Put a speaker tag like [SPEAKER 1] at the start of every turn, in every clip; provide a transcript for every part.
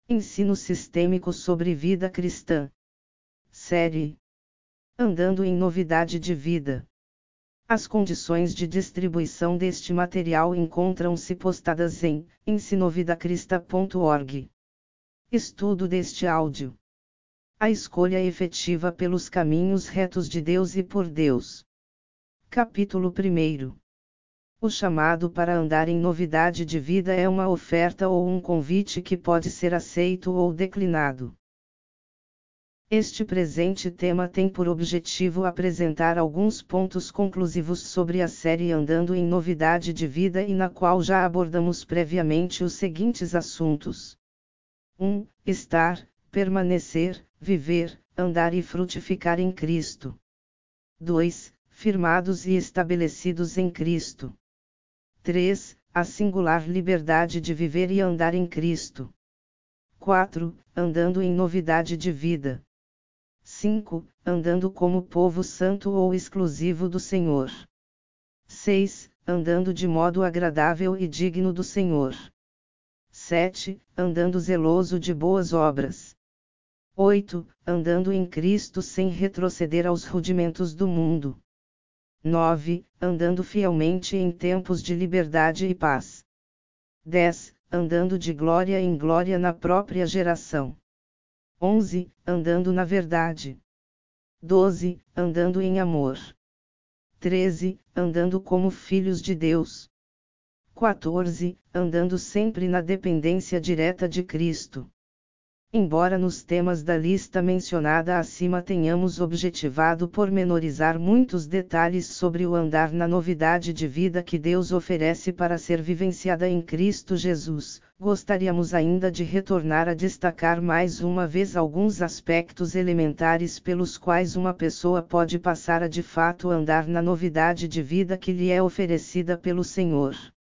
[SPEAKER 1] Ensino sistêmico sobre vida cristã. Série Andando em novidade de vida. As condições de distribuição deste material encontram-se postadas em ensinovidacrista.org. Estudo deste áudio. A escolha efetiva pelos caminhos retos de Deus e por Deus. Capítulo 1. O chamado para andar em novidade de vida é uma oferta ou um convite que pode ser aceito ou declinado. Este presente tema tem por objetivo apresentar alguns pontos conclusivos sobre a série Andando em Novidade de Vida e na qual já abordamos previamente os seguintes assuntos: 1. Estar, permanecer, viver, andar e frutificar em Cristo. 2. Firmados e estabelecidos em Cristo. 3. A singular liberdade de viver e andar em Cristo. 4. Andando em novidade de vida. 5. Andando como povo santo ou exclusivo do Senhor. 6. Andando de modo agradável e digno do Senhor. 7. Andando zeloso de boas obras. 8. Andando em Cristo sem retroceder aos rudimentos do mundo. 9. Andando fielmente em tempos de liberdade e paz. 10. Andando de glória em glória na própria geração. 11. Andando na verdade. 12. Andando em amor. 13. Andando como filhos de Deus. 14. Andando sempre na dependência direta de Cristo. Embora nos temas da lista mencionada acima tenhamos objetivado pormenorizar muitos detalhes sobre o andar na novidade de vida que Deus oferece para ser vivenciada em Cristo Jesus, gostaríamos ainda de retornar a destacar mais uma vez alguns aspectos elementares pelos quais uma pessoa pode passar a de fato andar na novidade de vida que lhe é oferecida pelo Senhor.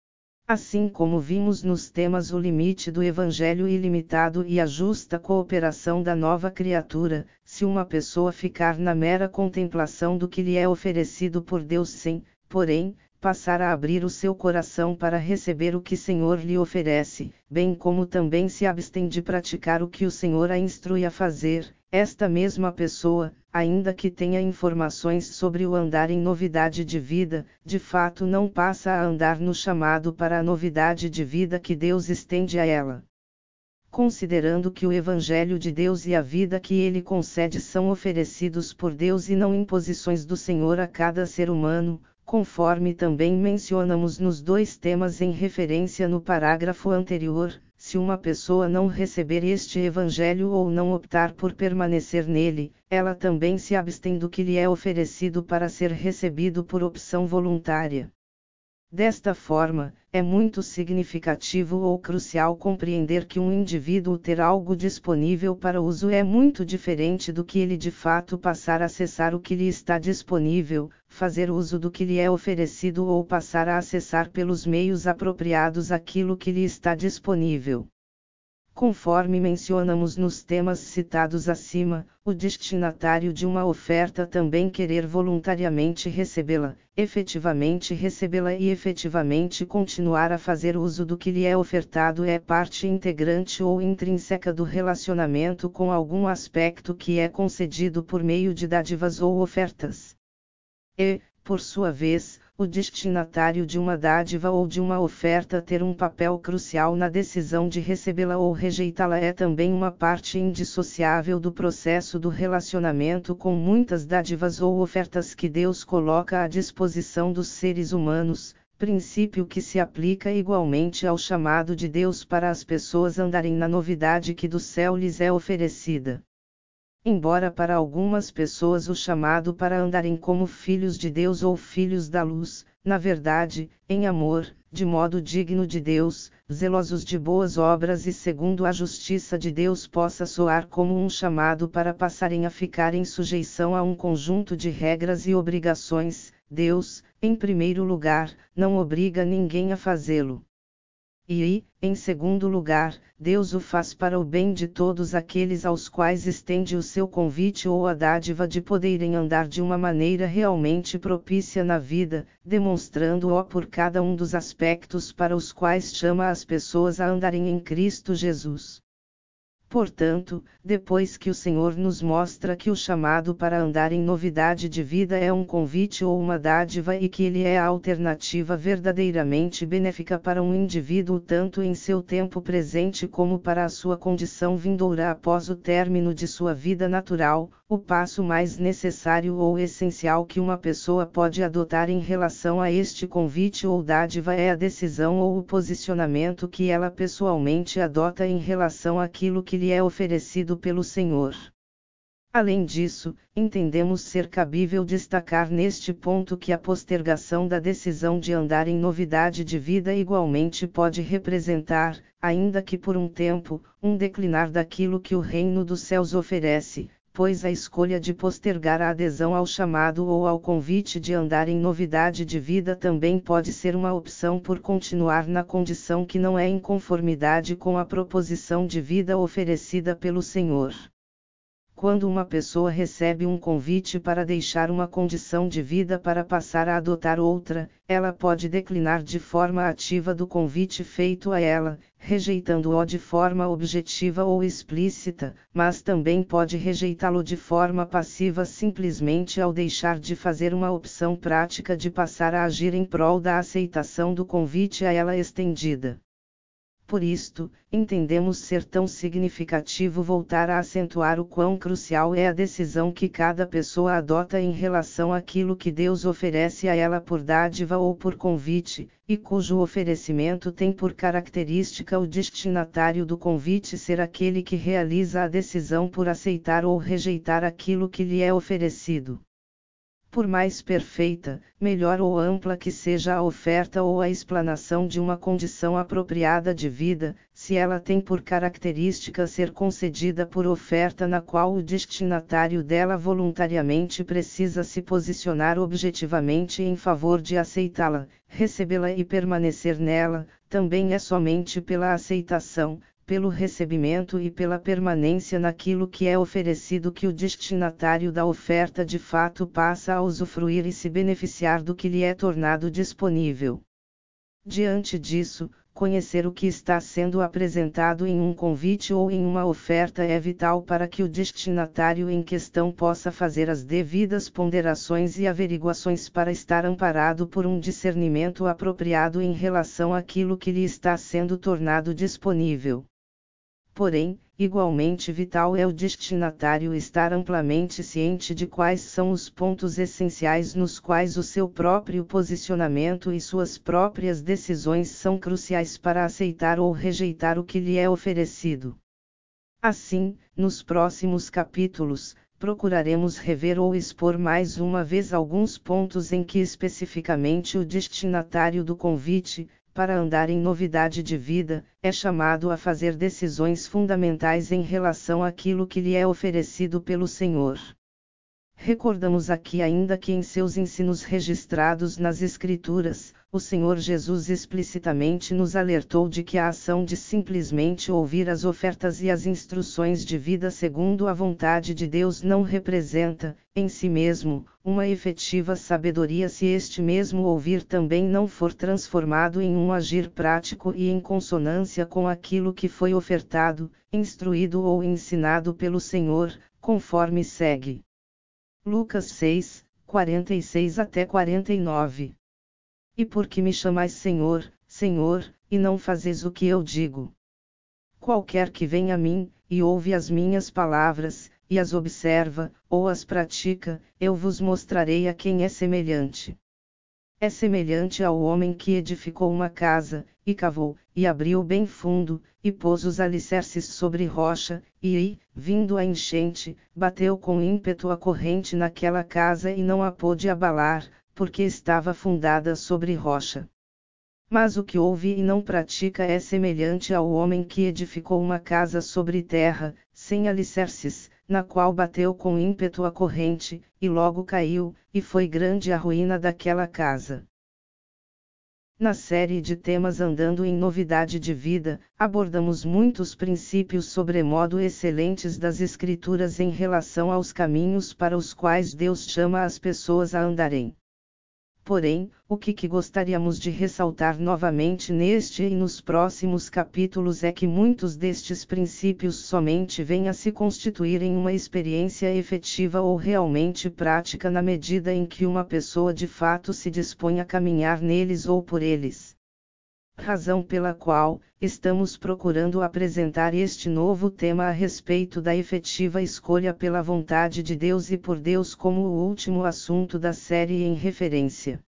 [SPEAKER 1] Assim como vimos nos temas o limite do Evangelho ilimitado e a justa cooperação da nova criatura, se uma pessoa ficar na mera contemplação do que lhe é oferecido por Deus sem, porém, passar a abrir o seu coração para receber o que o Senhor lhe oferece, bem como também se abstém de praticar o que o Senhor a instrui a fazer, esta mesma pessoa, ainda que tenha informações sobre o andar em novidade de vida, de fato não passa a andar no chamado para a novidade de vida que Deus estende a ela. Considerando que o Evangelho de Deus e a vida que Ele concede são oferecidos por Deus e não imposições do Senhor a cada ser humano, conforme também mencionamos nos dois temas em referência no parágrafo anterior, se uma pessoa não receber este Evangelho ou não optar por permanecer nele, ela também se abstém do que lhe é oferecido para ser recebido por opção voluntária. Desta forma, é muito significativo ou crucial compreender que um indivíduo ter algo disponível para uso é muito diferente do que ele de fato passar a acessar o que lhe está disponível, fazer uso do que lhe é oferecido ou passar a acessar pelos meios apropriados aquilo que lhe está disponível. Conforme mencionamos nos temas citados acima, o destinatário de uma oferta também querer voluntariamente recebê-la, efetivamente recebê-la e efetivamente continuar a fazer uso do que lhe é ofertado é parte integrante ou intrínseca do relacionamento com algum aspecto que é concedido por meio de dádivas ou ofertas. E, por sua vez, o destinatário de uma dádiva ou de uma oferta ter um papel crucial na decisão de recebê-la ou rejeitá-la é também uma parte indissociável do processo do relacionamento com muitas dádivas ou ofertas que Deus coloca à disposição dos seres humanos, princípio que se aplica igualmente ao chamado de Deus para as pessoas andarem na novidade que do céu lhes é oferecida. Embora para algumas pessoas o chamado para andarem como filhos de Deus ou filhos da luz, na verdade, em amor, de modo digno de Deus, zelosos de boas obras e segundo a justiça de Deus possa soar como um chamado para passarem a ficar em sujeição a um conjunto de regras e obrigações, Deus, em primeiro lugar, não obriga ninguém a fazê-lo. E, em segundo lugar, Deus o faz para o bem de todos aqueles aos quais estende o seu convite ou a dádiva de poderem andar de uma maneira realmente propícia na vida, demonstrando-o por cada um dos aspectos para os quais chama as pessoas a andarem em Cristo Jesus. Portanto, depois que o Senhor nos mostra que o chamado para andar em novidade de vida é um convite ou uma dádiva e que ele é a alternativa verdadeiramente benéfica para um indivíduo tanto em seu tempo presente como para a sua condição vindoura após o término de sua vida natural, o passo mais necessário ou essencial que uma pessoa pode adotar em relação a este convite ou dádiva é a decisão ou o posicionamento que ela pessoalmente adota em relação àquilo que lhe é oferecido pelo Senhor. Além disso, entendemos ser cabível destacar neste ponto que a postergação da decisão de andar em novidade de vida igualmente pode representar, ainda que por um tempo, um declinar daquilo que o reino dos céus oferece, pois a escolha de postergar a adesão ao chamado ou ao convite de andar em novidade de vida também pode ser uma opção por continuar na condição que não é em conformidade com a proposição de vida oferecida pelo Senhor. Quando uma pessoa recebe um convite para deixar uma condição de vida para passar a adotar outra, ela pode declinar de forma ativa do convite feito a ela, rejeitando-o de forma objetiva ou explícita, mas também pode rejeitá-lo de forma passiva simplesmente ao deixar de fazer uma opção prática de passar a agir em prol da aceitação do convite a ela estendida. Por isto, entendemos ser tão significativo voltar a acentuar o quão crucial é a decisão que cada pessoa adota em relação àquilo que Deus oferece a ela por dádiva ou por convite, e cujo oferecimento tem por característica o destinatário do convite ser aquele que realiza a decisão por aceitar ou rejeitar aquilo que lhe é oferecido. Por mais perfeita, melhor ou ampla que seja a oferta ou a explanação de uma condição apropriada de vida, se ela tem por característica ser concedida por oferta na qual o destinatário dela voluntariamente precisa se posicionar objetivamente em favor de aceitá-la, recebê-la e permanecer nela, também é somente pela aceitação, pelo recebimento e pela permanência naquilo que é oferecido que o destinatário da oferta de fato passa a usufruir e se beneficiar do que lhe é tornado disponível. Diante disso, conhecer o que está sendo apresentado em um convite ou em uma oferta é vital para que o destinatário em questão possa fazer as devidas ponderações e averiguações para estar amparado por um discernimento apropriado em relação àquilo que lhe está sendo tornado disponível. Porém, igualmente vital é o destinatário estar amplamente ciente de quais são os pontos essenciais nos quais o seu próprio posicionamento e suas próprias decisões são cruciais para aceitar ou rejeitar o que lhe é oferecido. Assim, nos próximos capítulos, procuraremos rever ou expor mais uma vez alguns pontos em que especificamente o destinatário do convite, para andar em novidade de vida, é chamado a fazer decisões fundamentais em relação àquilo que lhe é oferecido pelo Senhor. Recordamos aqui ainda que em seus ensinos registrados nas Escrituras, o Senhor Jesus explicitamente nos alertou de que a ação de simplesmente ouvir as ofertas e as instruções de vida segundo a vontade de Deus não representa, em si mesmo, uma efetiva sabedoria se este mesmo ouvir também não for transformado em um agir prático e em consonância com aquilo que foi ofertado, instruído ou ensinado pelo Senhor, conforme segue. Lucas 6, 46 até 49. E por que me chamais Senhor, Senhor, e não fazes o que eu digo? Qualquer que vem a mim, e ouve as minhas palavras, e as observa, ou as pratica, eu vos mostrarei a quem é semelhante. É semelhante ao homem que edificou uma casa, e cavou, e abriu bem fundo, e pôs os alicerces sobre rocha, e, vindo a enchente, bateu com ímpeto a corrente naquela casa e não a pôde abalar, porque estava fundada sobre rocha. Mas o que ouve e não pratica é semelhante ao homem que edificou uma casa sobre terra, sem alicerces, na qual bateu com ímpeto a corrente, e logo caiu, e foi grande a ruína daquela casa. Na série de temas Andando em Novidade de Vida, abordamos muitos princípios sobremodo excelentes das Escrituras em relação aos caminhos para os quais Deus chama as pessoas a andarem. Porém, o que gostaríamos de ressaltar novamente neste e nos próximos capítulos é que muitos destes princípios somente vêm a se constituir em uma experiência efetiva ou realmente prática na medida em que uma pessoa de fato se dispõe a caminhar neles ou por eles. Razão pela qual, estamos procurando apresentar este novo tema a respeito da efetiva escolha pela vontade de Deus e por Deus como o último assunto da série em referência.